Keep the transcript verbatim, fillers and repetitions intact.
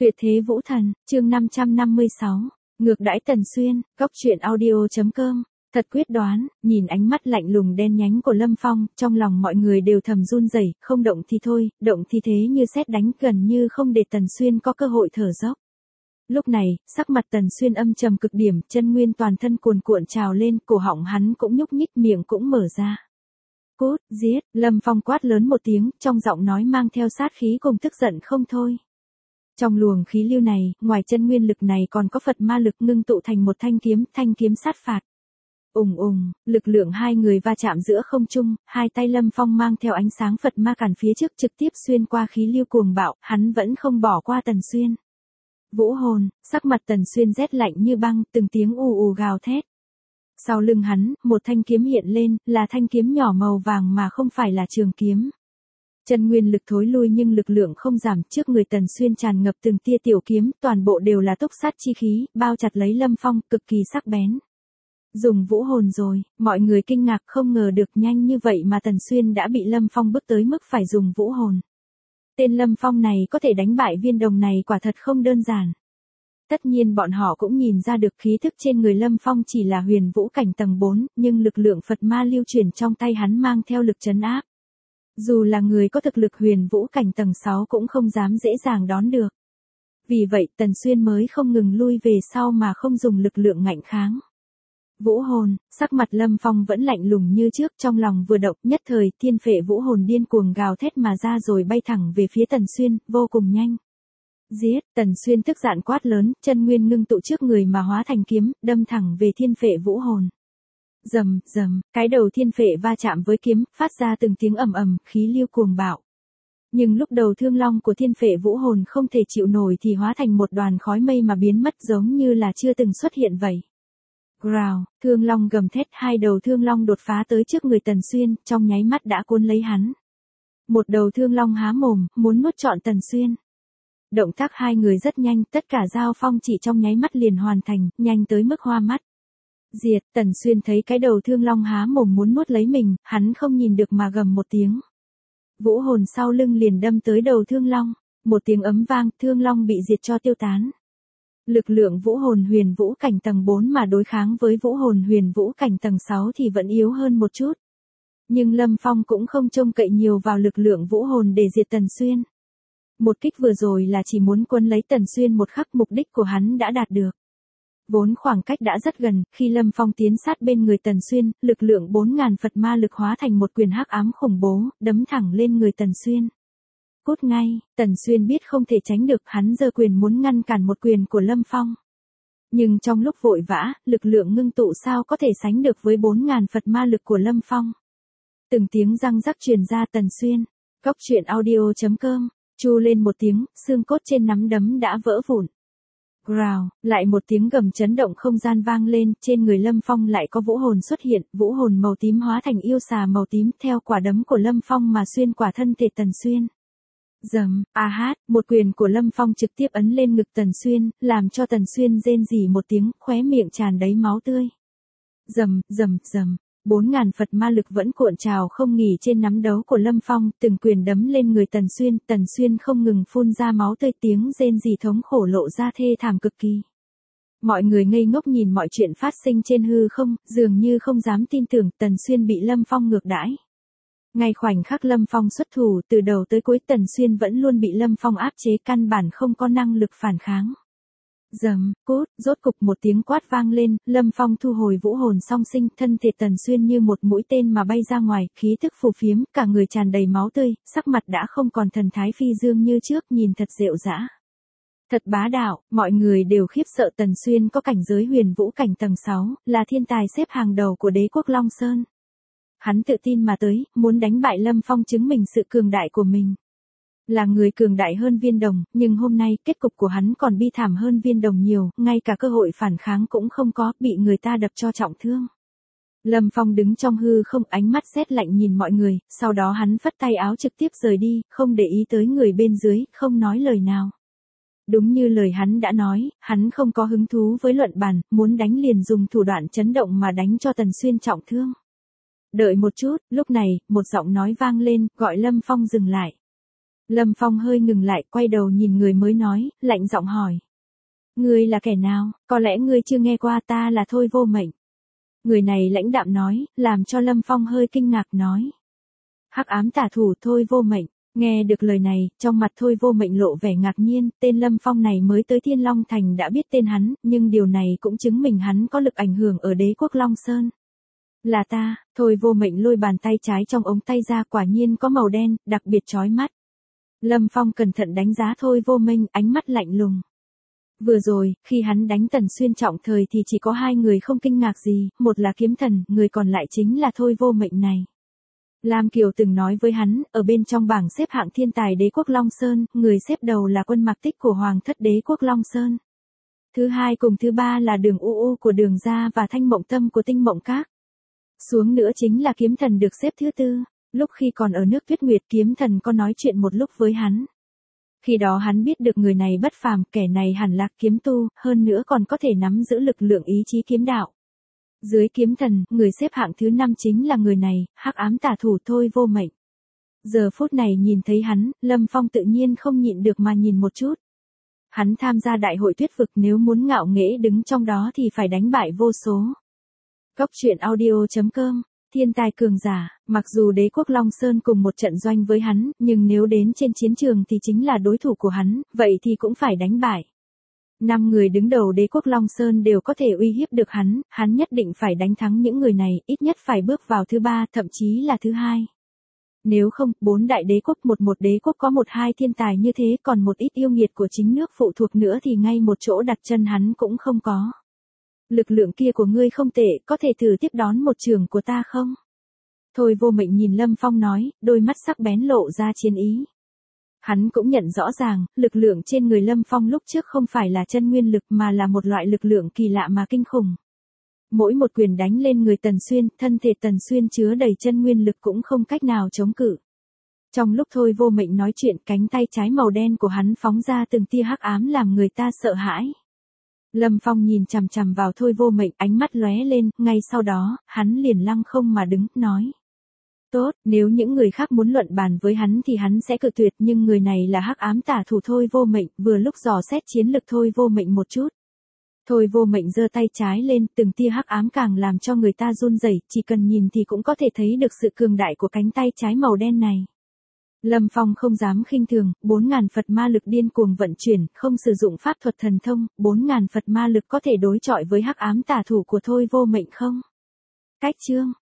Tuyệt thế vũ thần, chương năm trăm năm mươi sáu, ngược đãi Tần Xuyên, góc truyện audio chấm com. Thật quyết đoán, nhìn ánh mắt lạnh lùng đen nhánh của Lâm Phong, trong lòng mọi người đều thầm run rẩy, không động thì thôi, động thì thế như sét đánh, gần như không để Tần Xuyên có cơ hội thở dốc. Lúc này, sắc mặt Tần Xuyên âm trầm cực điểm, chân nguyên toàn thân cuồn cuộn trào lên, cổ họng hắn cũng nhúc nhích, miệng cũng mở ra. Cút, giết, Lâm Phong quát lớn một tiếng, trong giọng nói mang theo sát khí cùng tức giận không thôi. Trong luồng khí lưu này, ngoài chân nguyên lực này còn có Phật ma lực ngưng tụ thành một thanh kiếm, thanh kiếm sát phạt. Ùng ùng, lực lượng hai người va chạm giữa không trung, hai tay Lâm Phong mang theo ánh sáng Phật ma cản phía trước trực tiếp xuyên qua khí lưu cuồng bạo, hắn vẫn không bỏ qua Tần Xuyên. Vũ hồn, sắc mặt Tần Xuyên rét lạnh như băng, từng tiếng ù ù gào thét. Sau lưng hắn, một thanh kiếm hiện lên, là thanh kiếm nhỏ màu vàng mà không phải là trường kiếm. Chân nguyên lực thối lui nhưng lực lượng không giảm, trước người Tần Xuyên tràn ngập từng tia tiểu kiếm, toàn bộ đều là túc sát chi khí, bao chặt lấy Lâm Phong, cực kỳ sắc bén. Dùng vũ hồn rồi, mọi người kinh ngạc không ngờ được nhanh như vậy mà Tần Xuyên đã bị Lâm Phong bước tới mức phải dùng vũ hồn. Tên Lâm Phong này có thể đánh bại viên đồng này quả thật không đơn giản. Tất nhiên bọn họ cũng nhìn ra được khí thức trên người Lâm Phong chỉ là huyền vũ cảnh tầng bốn, nhưng lực lượng Phật ma lưu chuyển trong tay hắn mang theo lực trấn áp. Dù là người có thực lực huyền vũ cảnh tầng sáu cũng không dám dễ dàng đón được. Vì vậy Tần Xuyên mới không ngừng lui về sau mà không dùng lực lượng ngạnh kháng. Vũ hồn, sắc mặt Lâm Phong vẫn lạnh lùng như trước, trong lòng vừa động, nhất thời thiên phệ vũ hồn điên cuồng gào thét mà ra rồi bay thẳng về phía Tần Xuyên, vô cùng nhanh. Giết, Tần Xuyên tức giận quát lớn, chân nguyên ngưng tụ trước người mà hóa thành kiếm, đâm thẳng về thiên phệ vũ hồn. Rầm, rầm, cái đầu thiên phệ va chạm với kiếm, phát ra từng tiếng ầm ầm, khí lưu cuồng bạo. Nhưng lúc đầu thương long của thiên phệ vũ hồn không thể chịu nổi thì hóa thành một đoàn khói mây mà biến mất giống như là chưa từng xuất hiện vậy. Growl, thương long gầm thét, hai đầu thương long đột phá tới trước người Tần Xuyên, trong nháy mắt đã cuốn lấy hắn. Một đầu thương long há mồm, muốn nuốt trọn Tần Xuyên. Động tác hai người rất nhanh, tất cả giao phong chỉ trong nháy mắt liền hoàn thành, nhanh tới mức hoa mắt. Diệt, Tần Xuyên thấy cái đầu thương long há mồm muốn nuốt lấy mình, hắn không nhìn được mà gầm một tiếng. Vũ hồn sau lưng liền đâm tới đầu thương long, một tiếng ấm vang, thương long bị diệt cho tiêu tán. Lực lượng vũ hồn huyền vũ cảnh tầng bốn mà đối kháng với vũ hồn huyền vũ cảnh tầng sáu thì vẫn yếu hơn một chút. Nhưng Lâm Phong cũng không trông cậy nhiều vào lực lượng vũ hồn để diệt Tần Xuyên. Một kích vừa rồi là chỉ muốn quấn lấy Tần Xuyên một khắc, mục đích của hắn đã đạt được. Vốn khoảng cách đã rất gần, khi Lâm Phong tiến sát bên người Tần Xuyên, lực lượng bốn ngàn Phật ma lực hóa thành một quyền hắc ám khủng bố, đấm thẳng lên người Tần Xuyên. Cút ngay, Tần Xuyên biết không thể tránh được, hắn giơ quyền muốn ngăn cản một quyền của Lâm Phong. Nhưng trong lúc vội vã, lực lượng ngưng tụ sao có thể sánh được với bốn ngàn Phật ma lực của Lâm Phong. Từng tiếng răng rắc truyền ra. Tần Xuyên, góc truyện audio chấm com, chu lên một tiếng, xương cốt trên nắm đấm đã vỡ vụn. Growl, lại một tiếng gầm chấn động không gian vang lên, trên người Lâm Phong lại có vũ hồn xuất hiện, vũ hồn màu tím hóa thành yêu xà màu tím theo quả đấm của Lâm Phong mà xuyên qua thân thể Tần Xuyên. Dầm, a hát, một quyền của Lâm Phong trực tiếp ấn lên ngực Tần Xuyên, làm cho Tần Xuyên rên rỉ một tiếng, khóe miệng tràn đầy máu tươi. Dầm, dầm, dầm, bốn ngàn Phật ma lực vẫn cuộn trào không nghỉ trên nắm đấm của Lâm Phong, từng quyền đấm lên người Tần Xuyên, Tần Xuyên không ngừng phun ra máu tươi, tiếng rên rỉ thống khổ lộ ra thê thảm cực kỳ. Mọi người ngây ngốc nhìn mọi chuyện phát sinh trên hư không, dường như không dám tin tưởng Tần Xuyên bị Lâm Phong ngược đãi. Ngay khoảnh khắc Lâm Phong xuất thủ, từ đầu tới cuối Tần Xuyên vẫn luôn bị Lâm Phong áp chế, căn bản không có năng lực phản kháng. Dầm, cút, rốt cục một tiếng quát vang lên, Lâm Phong thu hồi vũ hồn song sinh, thân thể Tần Xuyên như một mũi tên mà bay ra ngoài, khí thức phù phiếm, cả người tràn đầy máu tươi, sắc mặt đã không còn thần thái phi dương như trước, nhìn thật rệu rã. Thật bá đạo, mọi người đều khiếp sợ. Tần Xuyên có cảnh giới huyền vũ cảnh tầng sáu, là thiên tài xếp hàng đầu của đế quốc Long Sơn. Hắn tự tin mà tới, muốn đánh bại Lâm Phong chứng minh sự cường đại của mình. Là người cường đại hơn viên đồng, nhưng hôm nay kết cục của hắn còn bi thảm hơn viên đồng nhiều, ngay cả cơ hội phản kháng cũng không có, bị người ta đập cho trọng thương. Lâm Phong đứng trong hư không, ánh mắt rét lạnh nhìn mọi người, sau đó hắn phất tay áo trực tiếp rời đi, không để ý tới người bên dưới, không nói lời nào. Đúng như lời hắn đã nói, hắn không có hứng thú với luận bàn, muốn đánh liền dùng thủ đoạn chấn động mà đánh cho Tần Xuyên trọng thương. Đợi một chút, lúc này, một giọng nói vang lên, gọi Lâm Phong dừng lại. Lâm Phong hơi ngừng lại, quay đầu nhìn người mới nói, lạnh giọng hỏi. Ngươi là kẻ nào, có lẽ ngươi chưa nghe qua, ta là Thôi Vô Mệnh. Người này lãnh đạm nói, làm cho Lâm Phong hơi kinh ngạc nói. Hắc ám tả thủ Thôi Vô Mệnh. Nghe được lời này, trong mặt Thôi Vô Mệnh lộ vẻ ngạc nhiên, tên Lâm Phong này mới tới Thiên Long Thành đã biết tên hắn, nhưng điều này cũng chứng minh hắn có lực ảnh hưởng ở đế quốc Long Sơn. Là ta, Thôi Vô Mệnh lôi bàn tay trái trong ống tay ra, quả nhiên có màu đen, đặc biệt chói mắt. Lâm Phong cẩn thận đánh giá Thôi Vô Mệnh, ánh mắt lạnh lùng. Vừa rồi, khi hắn đánh Tần Xuyên trọng thời thì chỉ có hai người không kinh ngạc gì, một là kiếm thần, người còn lại chính là Thôi Vô Mệnh này. Lam Kiều từng nói với hắn, ở bên trong bảng xếp hạng thiên tài đế quốc Long Sơn, người xếp đầu là Quân Mạc Tích của Hoàng thất đế quốc Long Sơn. Thứ hai cùng thứ ba là Đường U U của Đường Gia và Thanh Mộng Tâm của Tinh Mộng Các. Xuống nữa chính là kiếm thần được xếp thứ tư. Lúc khi còn ở nước Tuyết Nguyệt, kiếm thần có nói chuyện một lúc với hắn. Khi đó hắn biết được người này bất phàm, kẻ này hẳn là kiếm tu, hơn nữa còn có thể nắm giữ lực lượng ý chí kiếm đạo. Dưới kiếm thần, người xếp hạng thứ năm chính là người này, hắc ám tả thủ Thôi Vô Mệnh. Giờ phút này nhìn thấy hắn, Lâm Phong tự nhiên không nhịn được mà nhìn một chút. Hắn tham gia đại hội tuyết vực, nếu muốn ngạo nghễ đứng trong đó thì phải đánh bại vô số. Cốc truyện audio chấm com. Thiên tài cường giả, mặc dù đế quốc Long Sơn cùng một trận doanh với hắn, nhưng nếu đến trên chiến trường thì chính là đối thủ của hắn, vậy thì cũng phải đánh bại. Năm người đứng đầu đế quốc Long Sơn đều có thể uy hiếp được hắn, hắn nhất định phải đánh thắng những người này, ít nhất phải bước vào thứ ba, thậm chí là thứ hai. Nếu không, bốn đại đế quốc một một đế quốc có một hai thiên tài như thế, còn một ít yêu nghiệt của chính nước phụ thuộc nữa thì ngay một chỗ đặt chân hắn cũng không có. Lực lượng kia của ngươi không tệ, có thể thử tiếp đón một trường của ta không? Thôi Vô Mệnh nhìn Lâm Phong nói, đôi mắt sắc bén lộ ra chiến ý. Hắn cũng nhận rõ ràng, lực lượng trên người Lâm Phong lúc trước không phải là chân nguyên lực mà là một loại lực lượng kỳ lạ mà kinh khủng. Mỗi một quyền đánh lên người Tần Xuyên, thân thể Tần Xuyên chứa đầy chân nguyên lực cũng không cách nào chống cự. Trong lúc Thôi Vô Mệnh nói chuyện, cánh tay trái màu đen của hắn phóng ra từng tia hắc ám làm người ta sợ hãi. Lâm Phong nhìn chằm chằm vào Thôi Vô Mệnh, ánh mắt lóe lên, ngay sau đó, hắn liền lăng không mà đứng, nói. Tốt, nếu những người khác muốn luận bàn với hắn thì hắn sẽ cự tuyệt, nhưng người này là hắc ám tả thủ Thôi Vô Mệnh, vừa lúc dò xét chiến lực Thôi Vô Mệnh một chút. Thôi Vô Mệnh giơ tay trái lên, từng tia hắc ám càng làm cho người ta run rẩy, chỉ cần nhìn thì cũng có thể thấy được sự cường đại của cánh tay trái màu đen này. Lâm Phong không dám khinh thường, bốn ngàn Phật ma lực điên cuồng vận chuyển, không sử dụng pháp thuật thần thông, bốn ngàn Phật ma lực có thể đối chọi với hắc ám tả thủ của Thôi Vô Mệnh không? Cách chương